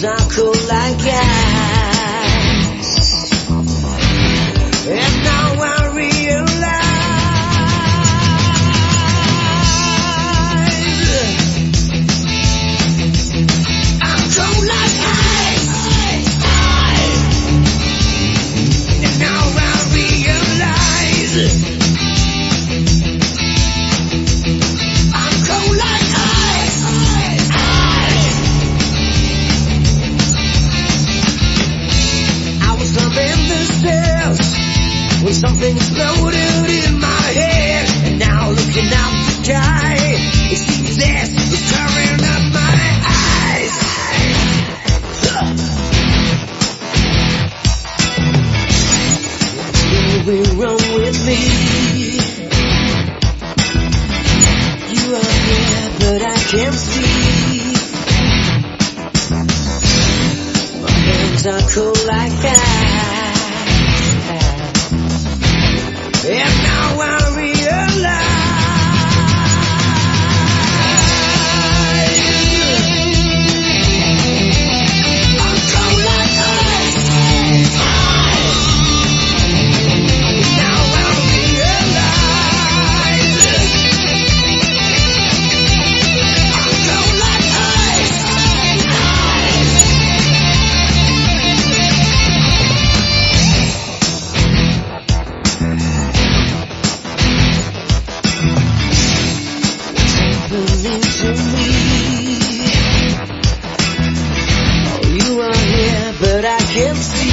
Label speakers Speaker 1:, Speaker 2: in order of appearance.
Speaker 1: hands are cold like ice. And now I realize I'm cold like ice. And now I realize I'm cold like ice. I was climbing the stairs when something exploded in my head, and now looking out the sky, it seems this is covering up my eyes. What's going wrong with me? You are here, but I can't see. My hands are cold like ice. And now I realize I'm cold like ice. And now I realize I'm cold like ice. Happening to me. Oh, you are here, but I can't see.